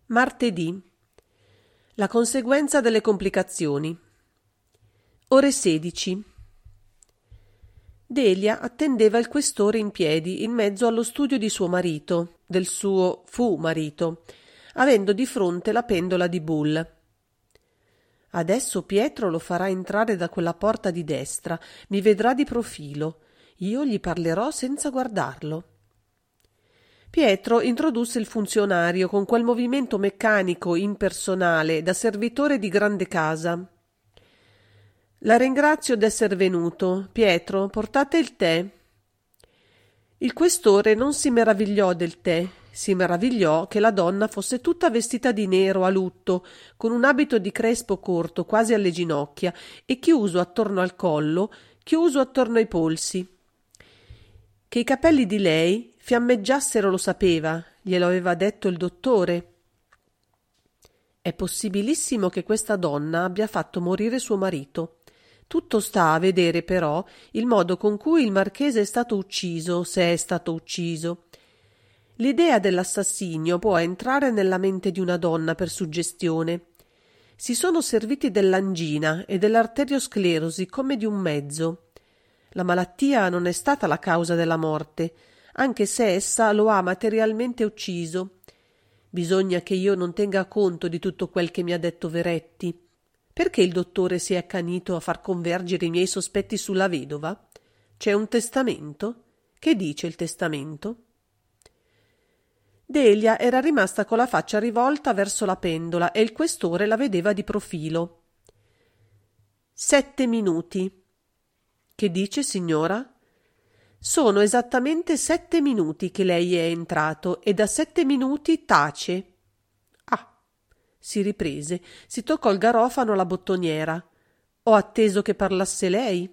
Martedì. La conseguenza delle complicazioni. Ore 16. Delia attendeva il questore in piedi in mezzo allo studio di suo marito, del suo fu marito, avendo di fronte la pendola di Bull. Adesso Pietro lo farà entrare da quella porta di destra, mi vedrà di profilo. Io gli parlerò senza guardarlo. Pietro introdusse il funzionario con quel movimento meccanico impersonale da servitore di grande casa. La ringrazio d'esser venuto. Pietro, portate il tè. Il questore non si meravigliò del tè, si meravigliò che la donna fosse tutta vestita di nero a lutto, con un abito di crespo corto quasi alle ginocchia e chiuso attorno al collo, chiuso attorno ai polsi. Che i capelli di lei fiammeggiassero lo sapeva, glielo aveva detto il dottore. È possibilissimo che questa donna abbia fatto morire suo marito. Tutto sta a vedere però il modo con cui il marchese è stato ucciso, se è stato ucciso. L'idea dell'assassinio può entrare nella mente di una donna per suggestione. Si sono serviti dell'angina e dell'arteriosclerosi come di un mezzo. La malattia non è stata la causa della morte, anche se essa lo ha materialmente ucciso. Bisogna che io non tenga conto di tutto quel che mi ha detto Veretti. Perché il dottore si è accanito a far convergere i miei sospetti sulla vedova? C'è un testamento? Che dice il testamento? Delia era rimasta con la faccia rivolta verso la pendola e il questore la vedeva di profilo. 7 minuti. Che dice, signora? Sono esattamente 7 minuti che lei è entrato e da 7 minuti tace. Ah, si riprese, si toccò il garofano alla bottoniera. Ho atteso che parlasse lei.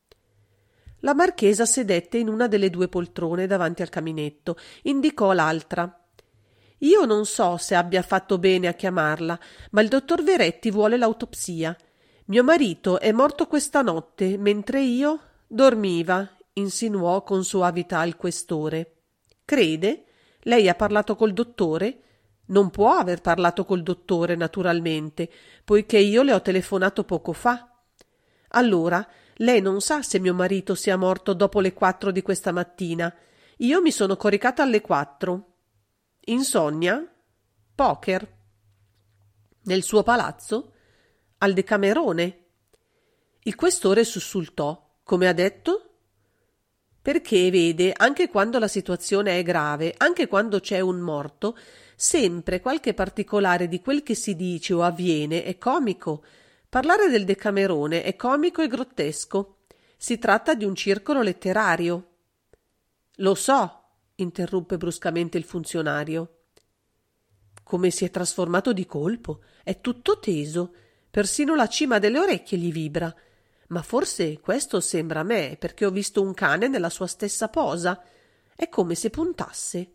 La marchesa sedette in una delle 2 poltrone davanti al caminetto, indicò l'altra. Io non so se abbia fatto bene a chiamarla, ma il dottor Veretti vuole l'autopsia. Mio marito è morto questa notte, mentre io dormiva, insinuò con soavità il questore. Crede? Lei ha parlato col dottore? Non può aver parlato col dottore, naturalmente, poiché io le ho telefonato poco fa. Allora, lei non sa se mio marito sia morto dopo le 4 di questa mattina. Io mi sono coricata alle 4. Insonnia? Poker? Nel suo palazzo? Al Decamerone? Il questore sussultò. Come ha detto? Perché, vede, anche quando la situazione è grave, anche quando c'è un morto, sempre qualche particolare di quel che si dice o avviene è comico. Parlare del Decamerone è comico e grottesco. Si tratta di un circolo letterario. Lo so, interruppe bruscamente il funzionario. Come si è trasformato di colpo? È tutto teso. Persino la cima delle orecchie gli vibra. Ma forse questo sembra a me, perché ho visto un cane nella sua stessa posa. È come se puntasse.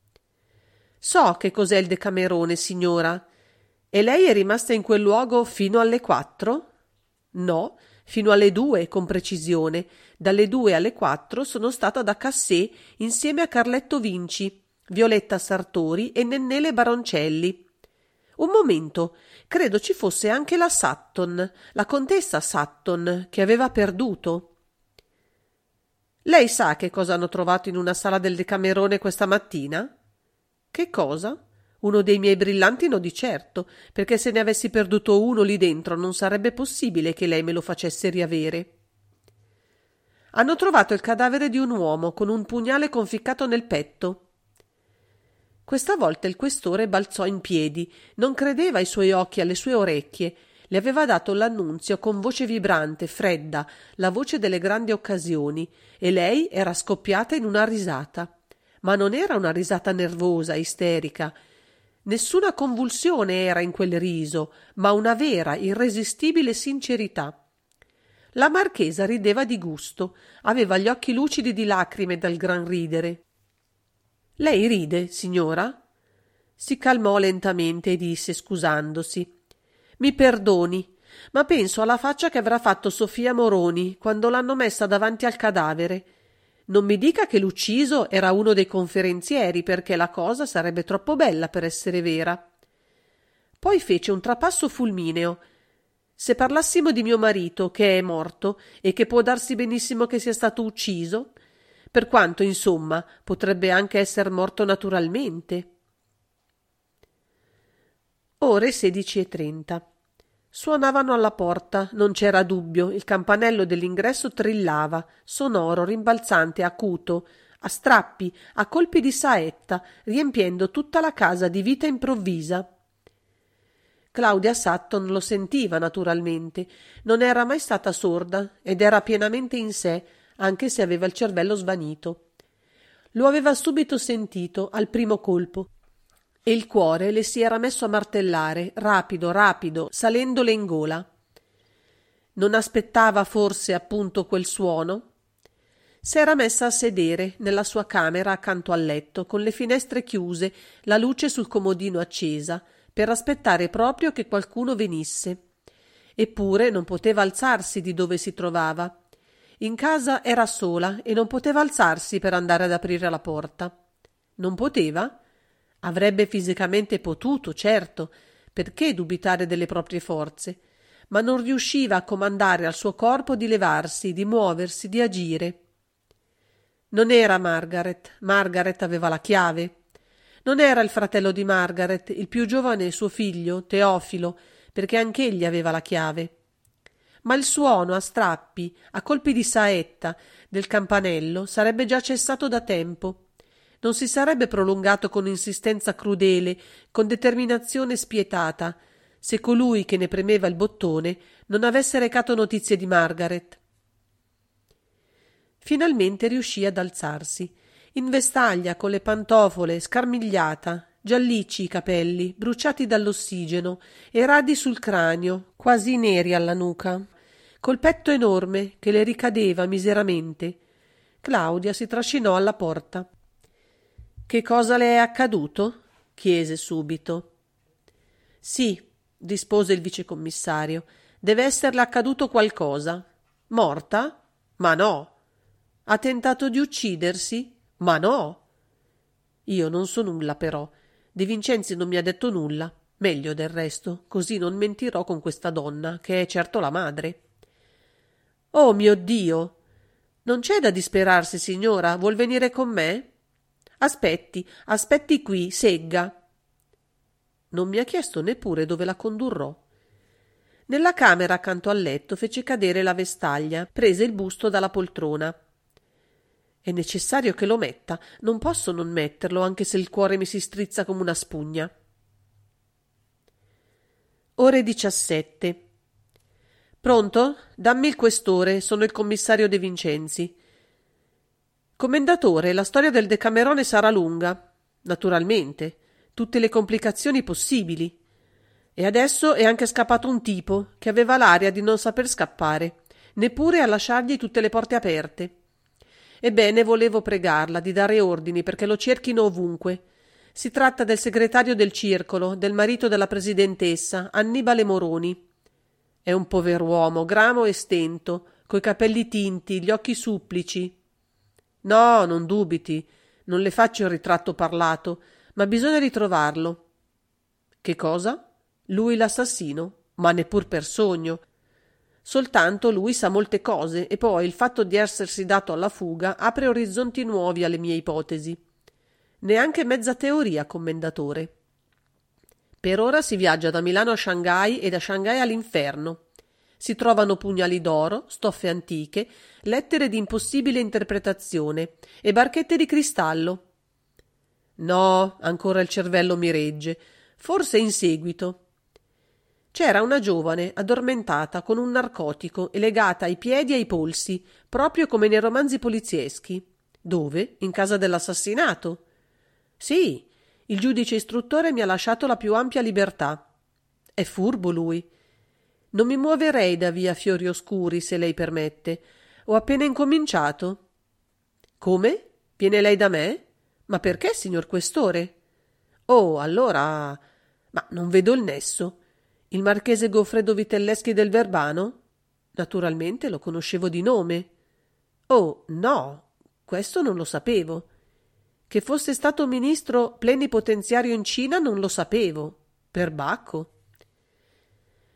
So che cos'è il Decamerone, signora. E lei è rimasta in quel luogo fino alle 4? No, fino alle 2, con precisione. Dalle 2 alle 4 sono stata da Cassé insieme a Carletto Vinci, Violetta Sartori e Nennele Baroncelli. Un momento, credo ci fosse anche la Sutton, la contessa Sutton, che aveva perduto. Lei sa che cosa hanno trovato in una sala del Decamerone questa mattina? Che cosa? Uno dei miei brillanti no di certo, perché se ne avessi perduto uno lì dentro non sarebbe possibile che lei me lo facesse riavere. Hanno trovato il cadavere di un uomo con un pugnale conficcato nel petto. Questa volta il questore balzò in piedi, non credeva ai suoi occhi e alle sue orecchie. Le aveva dato l'annunzio con voce vibrante, fredda, la voce delle grandi occasioni, e lei era scoppiata in una risata. Ma non era una risata nervosa, isterica. Nessuna convulsione era in quel riso, ma una vera, irresistibile sincerità. La marchesa rideva di gusto, aveva gli occhi lucidi di lacrime dal gran ridere. Lei ride, signora? Si calmò lentamente e disse, scusandosi. Mi perdoni, ma penso alla faccia che avrà fatto Sofia Moroni quando l'hanno messa davanti al cadavere. Non mi dica che l'ucciso era uno dei conferenzieri, perché la cosa sarebbe troppo bella per essere vera. Poi fece un trapasso fulmineo. Se parlassimo di mio marito, che è morto e che può darsi benissimo che sia stato ucciso, per quanto, insomma, potrebbe anche essere morto naturalmente. Ore 16:30. Suonavano alla porta, non c'era dubbio, il campanello dell'ingresso trillava, sonoro, rimbalzante, acuto, a strappi, a colpi di saetta, riempiendo tutta la casa di vita improvvisa. Claudia Sutton lo sentiva naturalmente, non era mai stata sorda ed era pienamente in sé, anche se aveva il cervello svanito. Lo aveva subito sentito al primo colpo e il cuore le si era messo a martellare, rapido, rapido, salendole in gola. Non aspettava forse appunto quel suono? S'era messa a sedere nella sua camera accanto al letto, con le finestre chiuse, la luce sul comodino accesa, per aspettare proprio che qualcuno venisse. Eppure non poteva alzarsi di dove si trovava. In casa era sola e non poteva alzarsi per andare ad aprire la porta. Non poteva? Avrebbe fisicamente potuto, certo, perché dubitare delle proprie forze, ma non riusciva a comandare al suo corpo di levarsi, di muoversi, di agire. Non era Margaret aveva la chiave. Non era il fratello di Margaret, il più giovane suo figlio, Teofilo, perché anch'egli aveva la chiave. Ma il suono a strappi, a colpi di saetta, del campanello sarebbe già cessato da tempo. Non si sarebbe prolungato con insistenza crudele, con determinazione spietata, se colui che ne premeva il bottone non avesse recato notizie di Margaret. Finalmente riuscì ad alzarsi, in vestaglia, con le pantofole, scarmigliata, giallicci i capelli, bruciati dall'ossigeno e radi sul cranio, quasi neri alla nuca, col petto enorme che le ricadeva miseramente. Claudia si trascinò alla porta. «Che cosa le è accaduto?» chiese subito. «Sì», rispose il vicecommissario, «deve esserle accaduto qualcosa. Morta? Ma no. Ha tentato di uccidersi? Ma no. Io non so nulla, però. De Vincenzi non mi ha detto nulla. Meglio del resto, così non mentirò con questa donna, che è certo la madre». «Oh mio Dio! Non c'è da disperarsi, signora. Vuol venire con me?» Aspetti qui, segga». Non mi ha chiesto neppure dove la condurrò. Nella camera accanto al letto fece cadere la vestaglia, prese il busto dalla poltrona. «È necessario che lo metta, non posso non metterlo, anche se il cuore mi si strizza come una spugna». Ore 17. «Pronto? Dammi il questore, sono il commissario De Vincenzi». «Commendatore, la storia del Decamerone sarà lunga. Naturalmente. Tutte le complicazioni possibili. E adesso è anche scappato un tipo che aveva l'aria di non saper scappare, neppure a lasciargli tutte le porte aperte. Ebbene, volevo pregarla di dare ordini perché lo cerchino ovunque. Si tratta del segretario del circolo, del marito della presidentessa, Annibale Moroni. È un pover'uomo, gramo e stento, coi capelli tinti, gli occhi supplici. No, non dubiti, non le faccio il ritratto parlato, ma bisogna ritrovarlo». «Che cosa? Lui l'assassino? Ma neppur per sogno. Soltanto lui sa molte cose e poi il fatto di essersi dato alla fuga apre orizzonti nuovi alle mie ipotesi. Neanche mezza teoria, commendatore. Per ora si viaggia da Milano a Shanghai e da Shanghai all'inferno. Si trovano pugnali d'oro, stoffe antiche, lettere di impossibile interpretazione e barchette di cristallo. No, ancora il cervello mi regge. Forse in seguito. C'era una giovane addormentata con un narcotico e legata ai piedi e ai polsi, proprio come nei romanzi polizieschi. Dove? In casa dell'assassinato. Sì, il giudice istruttore mi ha lasciato la più ampia libertà. È furbo lui. Non mi muoverei da via Fiori Oscuri, se lei permette. Ho appena incominciato». «Come? Viene lei da me? Ma perché, signor Questore?» «Oh, allora. Ma non vedo il nesso. Il marchese Goffredo Vitelleschi del Verbano? Naturalmente lo conoscevo di nome». «Oh, no, questo non lo sapevo. Che fosse stato ministro plenipotenziario in Cina non lo sapevo. Perbacco.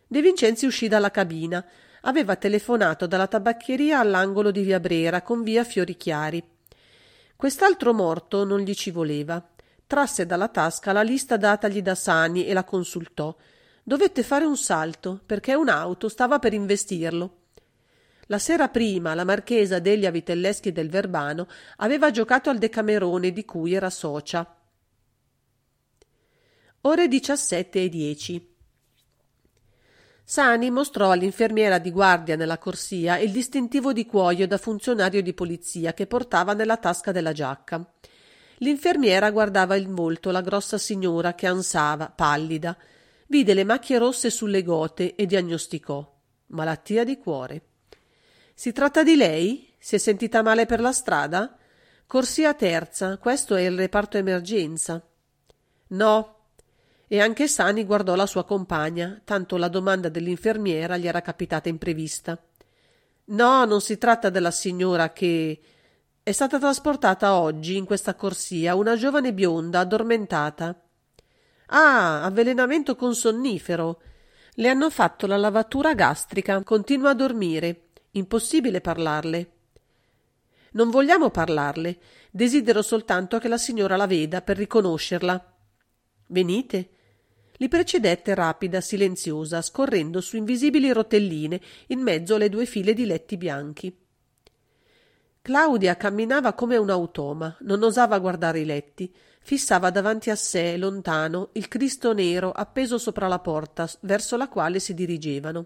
De Vincenzi uscì dalla cabina. Aveva telefonato dalla tabaccheria all'angolo di via Brera con via Fiorichiari. Quest'altro morto non gli ci voleva. Trasse dalla tasca la lista datagli da Sani e la consultò. Dovette fare un salto, perché un'auto stava per investirlo. La sera prima la marchesa Delia Vitelleschi del Verbano aveva giocato al Decamerone di cui era socia. Ore 17:10. Sani mostrò all'infermiera di guardia nella corsia il distintivo di cuoio da funzionario di polizia che portava nella tasca della giacca. L'infermiera guardava in volto la grossa signora che ansava, pallida. Vide le macchie rosse sulle gote e diagnosticò: malattia di cuore. Si tratta di lei? Si è sentita male per la strada? Corsia terza, questo è il reparto emergenza. No. E anche Sani guardò la sua compagna, tanto la domanda dell'infermiera gli era capitata imprevista. No, non si tratta della signora che... È stata trasportata oggi in questa corsia una giovane bionda addormentata. Ah, avvelenamento con sonnifero. Le hanno fatto la lavatura gastrica, continua a dormire. Impossibile parlarle. Non vogliamo parlarle, desidero soltanto che la signora la veda per riconoscerla. Venite. Li precedette rapida, silenziosa, scorrendo su invisibili rotelline in mezzo alle 2 file di letti bianchi. Claudia camminava come un automa, non osava guardare i letti, fissava davanti a sé, lontano, il Cristo nero appeso sopra la porta verso la quale si dirigevano.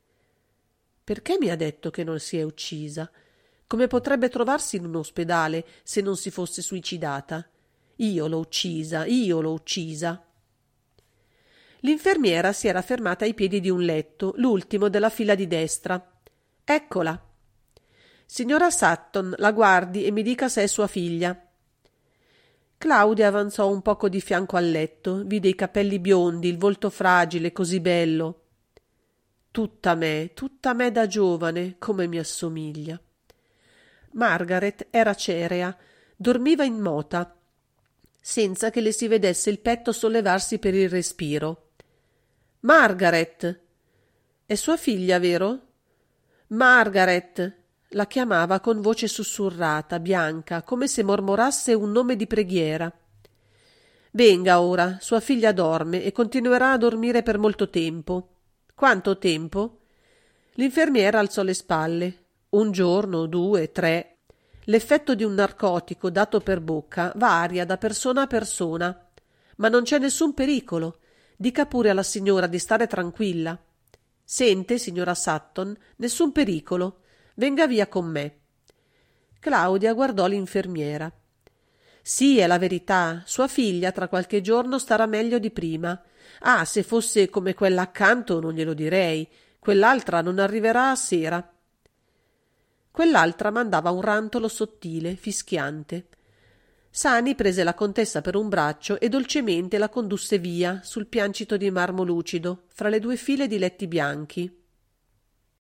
Perché mi ha detto che non si è uccisa? Come potrebbe trovarsi in un ospedale se non si fosse suicidata? Io l'ho uccisa, io l'ho uccisa. L'infermiera si era fermata ai piedi di un letto, l'ultimo della fila di destra. Eccola. Signora Sutton, la guardi e mi dica se è sua figlia. Claudia avanzò un poco di fianco al letto, vide i capelli biondi, il volto fragile, così bello. Tutta me da giovane, come mi assomiglia. Margaret era cerea, dormiva immota, senza che le si vedesse il petto sollevarsi per il respiro. Margaret! È sua figlia, vero? Margaret! La chiamava con voce sussurrata, bianca, come se mormorasse un nome di preghiera. Venga ora, sua figlia dorme e continuerà a dormire per molto tempo. Quanto tempo? L'infermiera alzò le spalle. 1 giorno, 2, 3. L'effetto di un narcotico dato per bocca varia da persona a persona. Ma non c'è nessun pericolo. Dica pure alla signora di stare tranquilla. Sente, signora Sutton, nessun pericolo. Venga via con me. Claudia guardò l'infermiera. Sì, è la verità. Sua figlia tra qualche giorno starà meglio di prima. Ah, se fosse come quella accanto non glielo direi. Quell'altra non arriverà a sera. Quell'altra mandava un rantolo sottile, fischiante. Sani prese la contessa per un braccio e dolcemente la condusse via sul piancito di marmo lucido, fra le 2 file di letti bianchi.